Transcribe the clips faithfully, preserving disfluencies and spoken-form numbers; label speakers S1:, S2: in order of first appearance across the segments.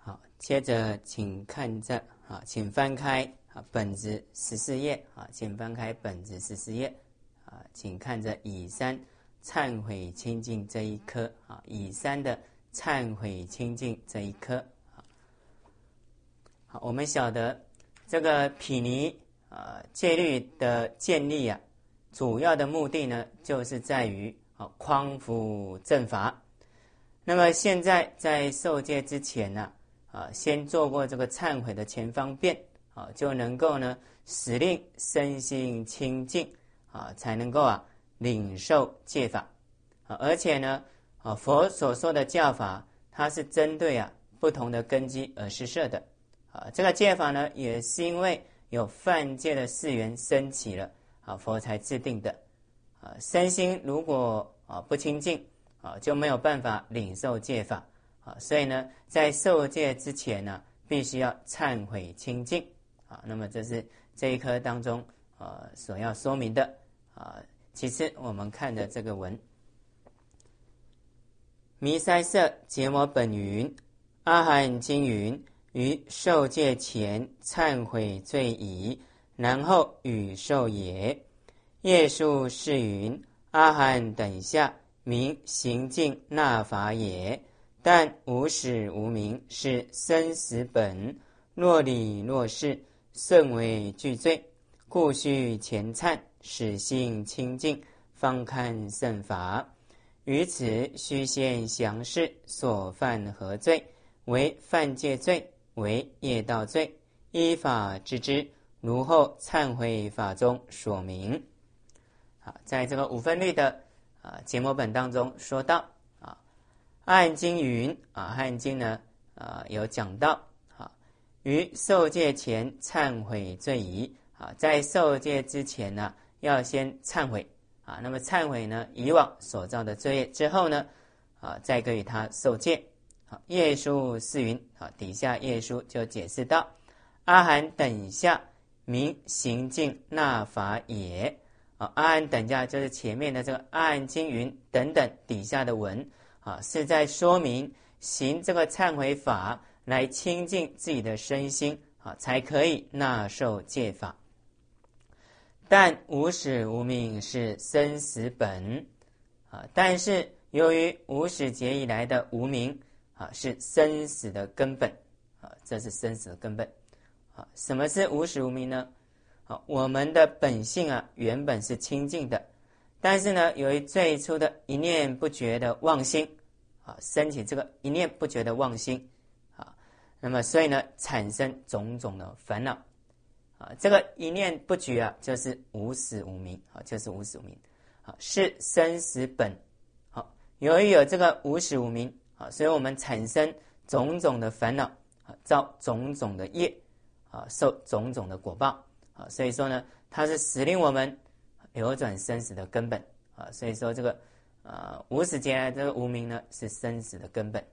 S1: 好，接着请看着啊，请翻开啊本子十四页啊，请翻开本子十四页啊，请看着乙三忏悔清净这一科啊，乙三的忏悔清净这一科。好，我们晓得这个毗尼啊戒律的建立啊，主要的目的呢，就是在于啊匡扶正法。那么现在在受戒之前呢，啊，先做过这个忏悔的前方便啊，就能够呢使令身心清净啊，才能够啊领受戒法啊。而且呢，啊佛所说的教法，它是针对啊不同的根基而施设的啊。这个戒法呢，也是因为有犯戒的事缘升起了啊，佛才制定的啊。身心如果啊不清净啊，就没有办法领受戒法啊。所以呢，在受戒之前呢，必须要忏悔清净啊。那么这是这一科当中呃所要说明的啊。其次，我们看的这个文，弥塞舍羯摩本云：阿含经云，于受戒前忏悔罪已，然后与受也。业数是云：阿含等下名行净那法也，但无始无明，是生死本，若理若事，甚为具罪，故须前忏，使心清净，方堪胜法。于此须先详示所犯何罪，为犯戒罪，为业道罪，依法知之，如后忏悔法中说明。好，在这个五分律的啊节摩本当中说到啊，阿含经云啊，阿含经呢啊有讲到啊，于受戒前忏悔罪已啊，在受戒之前呢，要先忏悔啊。那么忏悔呢，以往所造的罪业之后呢，啊，再给予他受戒。好，业书是云啊，底下业书就解释到：阿含等下名行净那法也。啊，阿含等下就是前面的这个阿含经云等等底下的文啊，是在说明行这个忏悔法来清净自己的身心啊，才可以纳受戒法。但无始无明是生死本啊，但是由于无始劫以来的无明啊，是生死的根本啊，这是生死的根本啊。什么是无始无明呢？啊，我们的本性啊，原本是清净的，但是呢，由于最初的一念不觉的妄心啊，升起这个一念不觉的妄心啊，那么所以呢，产生种种的烦恼啊。这个一念不觉啊，就是无始无明啊，就是无始无明啊，是生死本。好，由于有这个无始无明啊，所以我们产生种种的烦恼啊，造种种的业啊，受种种的果报。啊，所以说呢，它是使令我们流转生死的根本啊。所以说这个呃无始劫来这个无明呢，是生死的根本。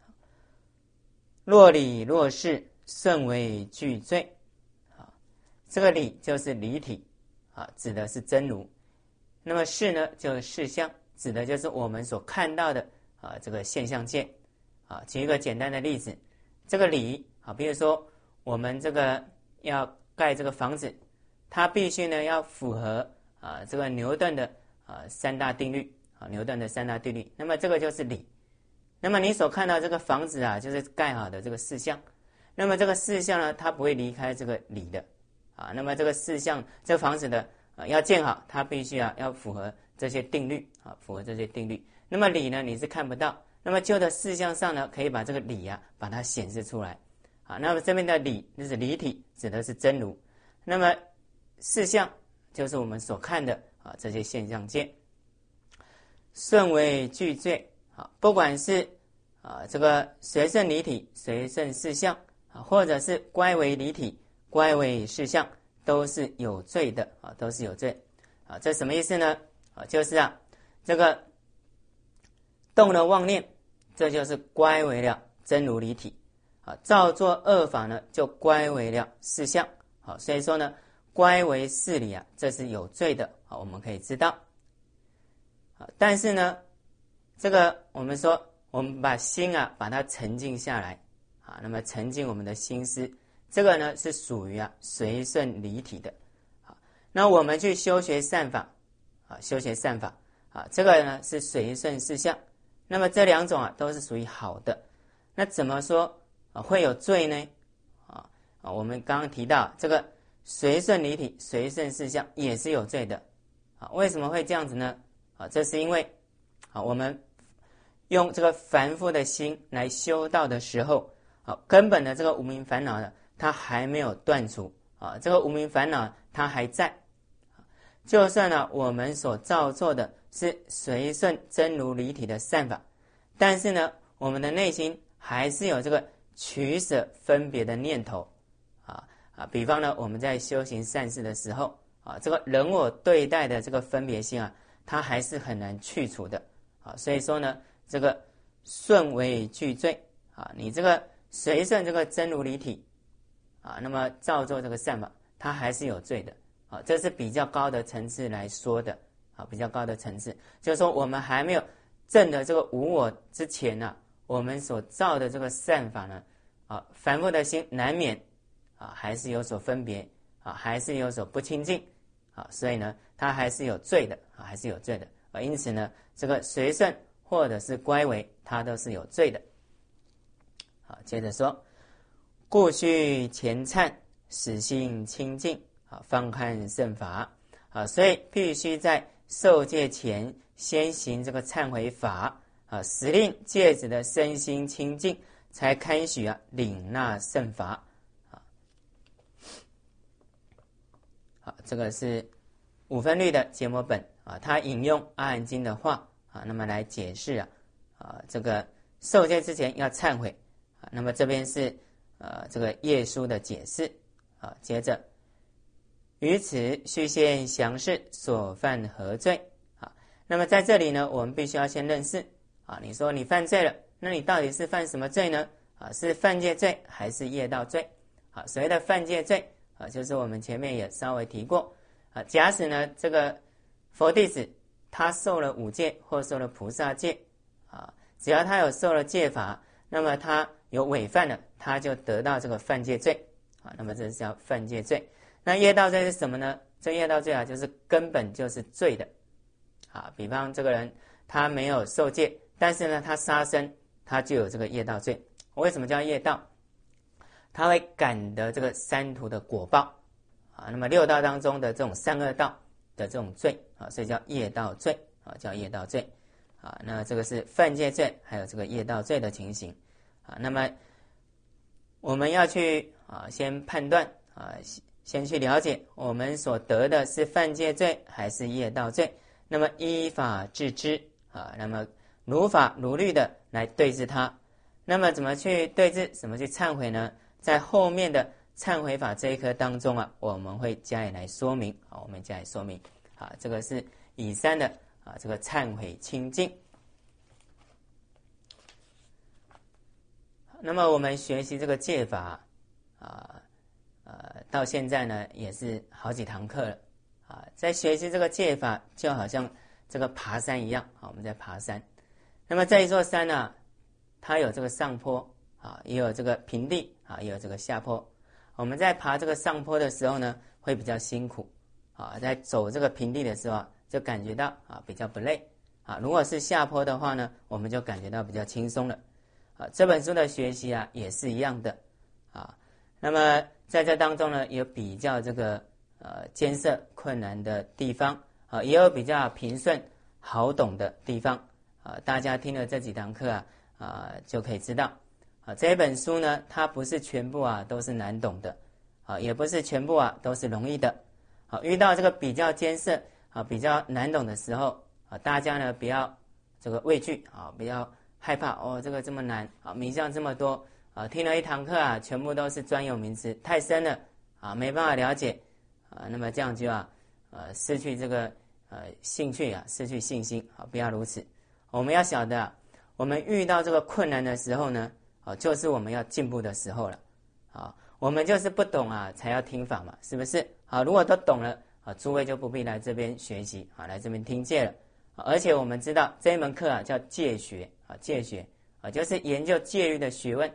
S1: 若理若事，甚为具罪啊。这个理就是理体啊，指的是真如。那么事呢，就是事相，指的就是我们所看到的啊这个现象界啊。举一个简单的例子，这个理啊，比如说我们这个要盖这个房子，它必须呢要符合啊这个牛顿的啊三大定律啊，牛顿的三大定律。那么这个就是理。那么你所看到这个房子啊，就是盖好的这个事项。那么这个事项呢，它不会离开这个理的啊。那么这个事项，这个房子的啊要建好，它必须啊要符合这些定律啊，符合这些定律。那么理呢，你是看不到。那么就的事项上呢，可以把这个理啊把它显示出来。啊，那么这边的理就是理体，指的是真如。那么事项就是我们所看的啊这些现象界。顺为具罪啊，不管是啊这个随顺理体、随顺事项啊，或者是乖为理体、乖为事项，都是有罪的啊，都是有罪啊。这什么意思呢？啊，就是啊这个动了妄念，这就是乖为了真如理体。啊，造作恶法呢，就乖为了事项。好，所以说呢，乖为事理啊，这是有罪的。好，我们可以知道。啊，但是呢，这个我们说，我们把心啊，把它沉静下来啊，那么沉静我们的心思，这个呢是属于啊随顺离体的。啊，那我们去修学善法啊，修学善法啊，这个呢是随顺事相。那么这两种啊都是属于好的。那怎么说啊会有罪呢？啊啊，我们刚刚提到这个随顺离体、随顺事相也是有罪的。啊，为什么会这样子呢？啊，这是因为啊我们用这个凡夫的心来修道的时候，啊，根本的这个无明烦恼呢，它还没有断除啊，这个无明烦恼它还在。就算呢，我们所造作的是随顺真如离体的善法，但是呢，我们的内心还是有这个取舍分别的念头啊啊。比方呢，我们在修行善事的时候啊，这个人我对待的这个分别心啊，它还是很难去除的啊。所以说呢，这个顺为具罪啊，你这个随顺这个真如离体啊，那么造作这个善法，它还是有罪的。啊，这是比较高的层次来说的啊，比较高的层次，就是说我们还没有证的这个无我之前呢、啊，我们所造的这个善法呢，啊，凡夫的心难免啊，还是有所分别啊，还是有所不清净啊，所以呢，它还是有罪的啊，还是有罪的啊，因此呢，这个随顺或者是乖违，它都是有罪的。好，接着说，故须前忏，使心清净。啊，方看圣法啊，所以必须在受戒前先行这个忏悔法啊，使令戒子的身心清净，才堪许啊领纳圣法啊。好，这个是五分律的结末本啊，他引用阿含经的话啊，那么来解释啊啊这个受戒之前要忏悔啊，那么这边是呃这个业书的解释啊，接着。于此须先详示所犯何罪啊？那么在这里呢，我们必须要先认识啊。你说你犯罪了，那你到底是犯什么罪呢？啊，是犯戒罪还是业道罪？啊，所谓的犯戒罪啊，就是我们前面也稍微提过啊。假使呢，这个佛弟子他受了五戒或受了菩萨戒啊，只要他有受了戒法，那么他有违犯了，他就得到这个犯戒罪啊。那么这是叫犯戒罪。那业道罪是什么呢？这业道罪啊，就是根本就是罪的啊。比方这个人他没有受戒，但是呢他杀生，他就有这个业道罪。为什么叫业道？他会感得这个三途的果报啊。那么六道当中的这种三恶道的这种罪啊，所以叫业道罪啊，叫业道罪啊。那这个是犯戒罪，还有这个业道罪的情形啊。那么我们要去啊，先判断啊。先去了解我们所得的是犯戒罪还是业道罪，那么依法治之啊，那么如法如律的来对治它。那么怎么去对治，怎么去忏悔呢？在后面的忏悔法这一课当中啊，我们会加以来说明啊，我们加以说明啊，这个是以三的啊这个忏悔清净。那么我们学习这个戒法啊。呃，到现在呢也是好几堂课了啊，在学习这个戒法，就好像这个爬山一样啊，我们在爬山。那么这一座山呢、啊，它有这个上坡啊，也有这个平地啊，也有这个下坡。我们在爬这个上坡的时候呢，会比较辛苦啊，在走这个平地的时候啊，就感觉到啊比较不累啊。如果是下坡的话呢，我们就感觉到比较轻松了啊。这本书的学习啊，也是一样的啊。那么在这当中呢，有比较这个呃艰涩困难的地方啊，也有比较平顺好懂的地方啊。大家听了这几堂课啊啊，就可以知道啊，这一本书呢，它不是全部啊都是难懂的啊，也不是全部啊都是容易的啊。遇到这个比较艰涩啊、比较难懂的时候啊，大家呢不要这个畏惧啊，不要害怕哦，这个这么难啊，名相这么多。啊，听了一堂课啊，全部都是专有名词，太深了啊，没办法了解啊，那么这样就啊，呃，失去这个呃兴趣啊，失去信心啊，不要如此。我们要晓得啊，我们遇到这个困难的时候呢，啊，就是我们要进步的时候了啊。我们就是不懂啊，才要听法嘛，是不是？啊，如果都懂了啊，诸位就不必来这边学习啊，来这边听戒了。啊、而且我们知道这一门课啊叫戒学啊，戒学啊，就是研究戒律的学问。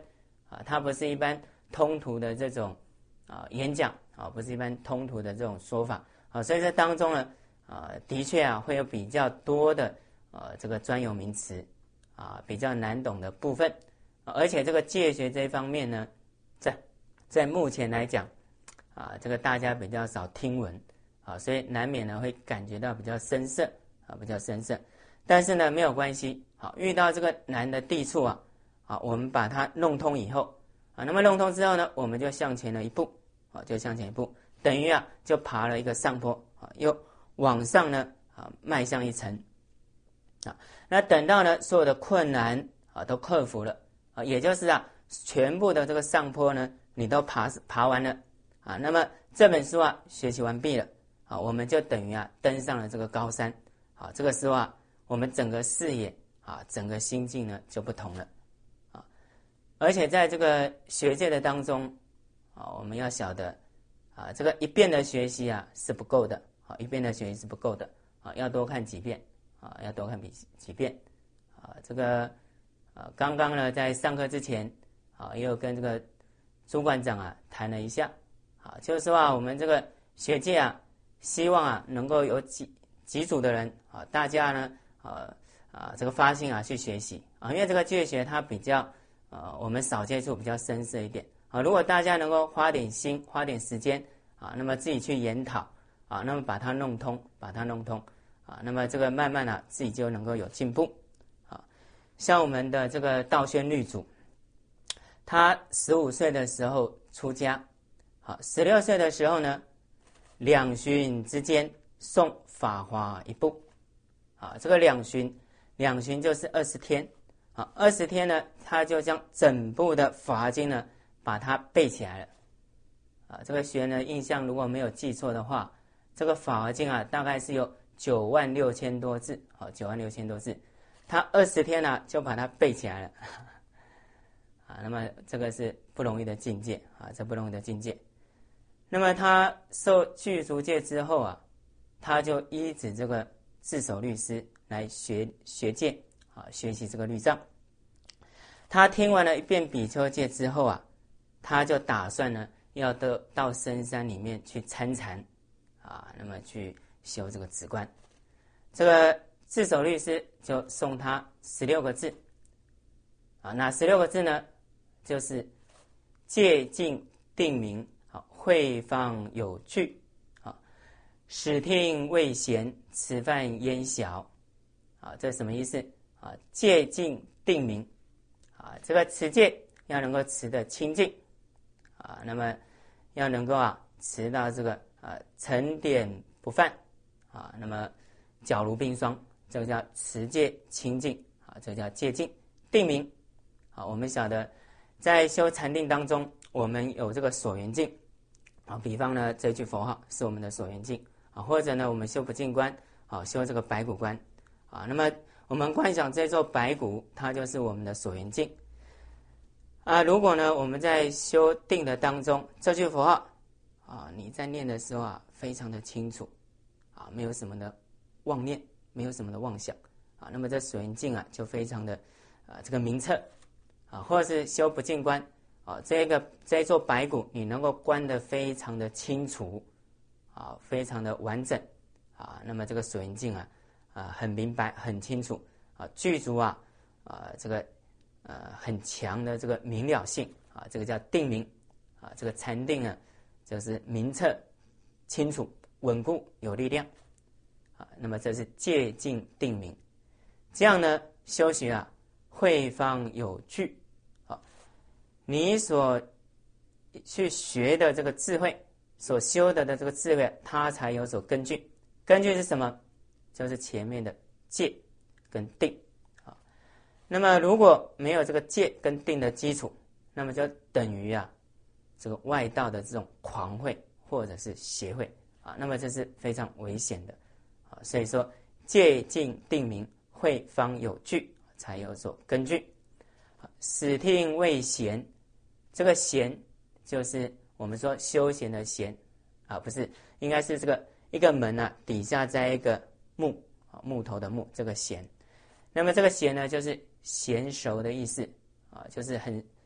S1: 啊，它不是一般通途的这种啊演讲啊，不是一般通途的这种说法啊，所以这当中呢啊，的确啊会有比较多的呃这个专有名词啊，比较难懂的部分，啊、而且这个戒学这一方面呢，在在目前来讲啊，这个大家比较少听闻啊，所以难免呢会感觉到比较生涩啊，比较生涩。但是呢没有关系，好，遇到这个难的地处啊，啊，我们把它弄通以后啊，那么弄通之后呢，我们就向前了一步，啊，就向前一步，等于啊就爬了一个上坡啊，又往上呢啊迈向一层啊。那等到呢所有的困难啊都克服了啊，也就是啊全部的这个上坡呢你都爬爬完了啊，那么这本书啊学习完毕了啊，我们就等于啊登上了这个高山啊，这个时候啊我们整个视野啊整个心境呢就不同了啊，而且在这个学界的当中啊，我们要晓得啊，这个一遍的学习啊是不够的啊，一遍的学习是不够的啊，要多看几遍啊，要多看几几遍啊。这个啊，刚刚呢在上课之前啊，也有跟这个朱馆长啊谈了一下啊，就是说啊，我们这个学界啊，希望啊能够有几几组的人啊，大家呢啊啊这个发心啊去学习啊，因为这个戒学它比较呃我们少接触，比较深色一点啊。如果大家能够花点心，花点时间啊，那么自己去研讨啊，那么把它弄通，把它弄通啊，那么这个慢慢啊自己就能够有进步啊。像我们的这个道宣律祖，他十五岁的时候出家，好，十六岁的时候呢，两旬之间诵法华一部，啊，这个两旬，两旬就是二十天，啊，二十天呢，他就将整部的法华经呢，把它背起来了，啊，这个学员的印象如果没有记错的话，这个法华经啊，大概是有九万六千多字，好，九万六千多字，他二十天呢、啊、就把它背起来了。啊，那么这个是不容易的境界啊，这不容易的境界。那么他受具足戒之后啊，他就依止这个自守律师来学学戒啊，学习这个律藏。他听完了一遍比丘戒之后啊，他就打算呢要到到深山里面去参禅啊，那么去修这个止观。这个自守律师就送他十六个字啊，那十六个字呢？就是戒禁定名，好，慧方有据，好，使听未闲，此犯焉小，啊，这是什么意思啊？戒禁定名，啊，这个持戒要能够持得清净，啊，那么要能够啊持到这个啊沉淀不犯，啊，那么皎如冰霜，这个叫持戒清净，啊，这个叫戒禁定名，啊，我们晓得。在修禅定当中，我们有这个所缘境啊，比方呢这句佛号是我们的所缘境啊，或者呢我们修不净观啊，修这个白骨观啊，那么我们观想这座白骨，它就是我们的所缘境啊。如果呢我们在修定的当中，这句佛号啊，你在念的时候啊，非常的清楚啊，没有什么的妄念，没有什么的妄想啊，那么这所缘境啊就非常的啊这个明澈。啊，或者是修不净观啊，这个这一座白骨，你能够观得非常的清楚啊，非常的完整啊，那么这个所缘境啊啊很明白很清楚啊，具足啊啊这个呃很强的这个明了性啊，这个叫定名啊，这个禅定呢就是明澈清楚稳固有力量啊，那么这是戒禁定名，这样呢修学啊慧方有据。你所去学的这个智慧，所修的的这个智慧，它才有所根据。根据是什么？就是前面的戒跟定啊。那么如果没有这个戒跟定的基础，那么就等于啊这个外道的这种狂慧或者是邪慧啊。那么这是非常危险的啊。所以说戒禁定名，慧方有据，才有所根据。使听未闲，这个闲就是我们说休闲的闲啊，不是，应该是这个一个门啊底下在一个木啊木头的木，这个闲。那么这个闲呢，就是娴熟的意思啊，就是很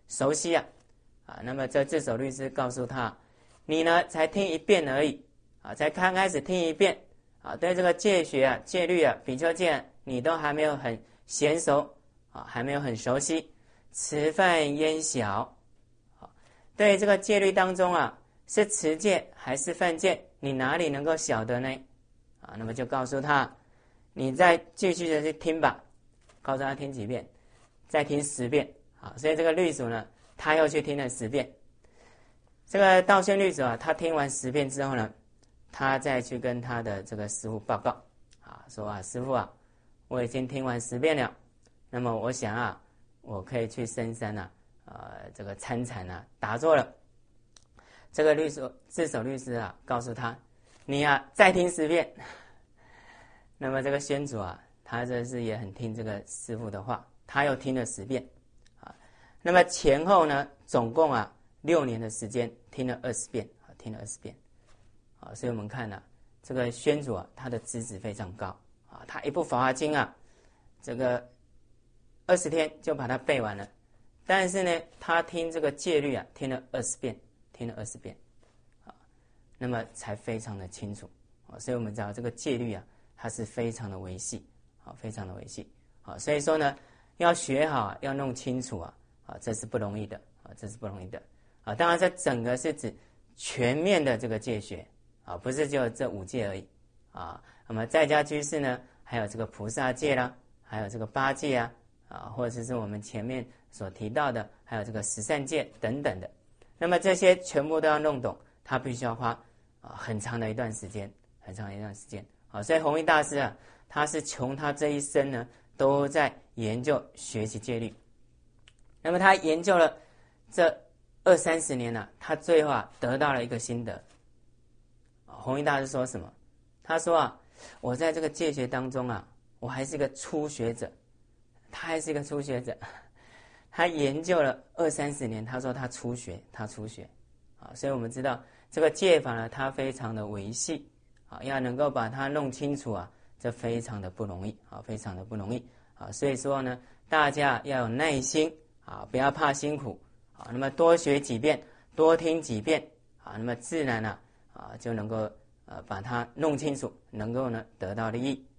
S1: 熟悉啊。啊，那么这智守律师告诉他，你呢才听一遍而已啊，才刚开始听一遍啊，对这个戒学啊、戒律啊、比丘戒啊，你都还没有很娴熟啊，还没有很熟悉。持犯焉晓？啊，对这个戒律当中啊，是持戒还是犯戒，你哪里能够晓得呢？啊，那么就告诉他，你再继续的去听吧，告诉他听几遍，再听十遍。啊，所以这个律主呢，他又去听了十遍。这个道宣律主啊，他听完十遍之后呢，他再去跟他的这个师父报告啊，说啊，师父啊，我已经听完十遍了，那么我想啊，我可以去深山啊，呃，这个参禅啊，打坐了。这个律师智守律师啊，告诉他，你啊，再听十遍。那么这个宣主啊，他这是也很听这个师父的话，他又听了十遍。那么前后呢，总共啊六年的时间，听了二十遍啊，听了二十遍啊。所以我们看呢、啊，这个宣主啊，他的资质非常高啊，他一部《法华经》啊，这个二十天就把它背完了。但是呢，他听这个戒律啊，听了二十遍，听了二十遍啊，那么才非常的清楚啊。所以我们知道这个戒律啊，它是非常的维系啊，非常的维系啊。所以说呢，要学好，要弄清楚啊。啊，这是不容易的啊，这是不容易的啊。当然，这整个是指全面的这个戒学啊，不是就这五戒而已啊。那么在家居士呢，还有这个菩萨戒啦，还有这个八戒啊啊，或者是我们前面所提到的，还有这个十善戒等等的。那么这些全部都要弄懂，他必须要花啊很长的一段时间，很长的一段时间啊。所以弘一大师啊，他是穷他这一生呢，都在研究学习戒律。那么他研究了这二三十年了、啊，他最后啊得到了一个心得。弘一大师说什么？他说啊，我在这个戒学当中啊，我还是一个初学者，他还是一个初学者。他研究了二三十年，他说他初学，他初学啊，所以我们知道这个戒法呢，它非常的维系啊，要能够把它弄清楚啊，这非常的不容易啊，非常的不容易啊。所以说呢，大家要有耐心。啊，不要怕辛苦啊，那么多学几遍，多听几遍啊，那么自然呢 啊, 啊就能够呃把它弄清楚，能够呢得到利益。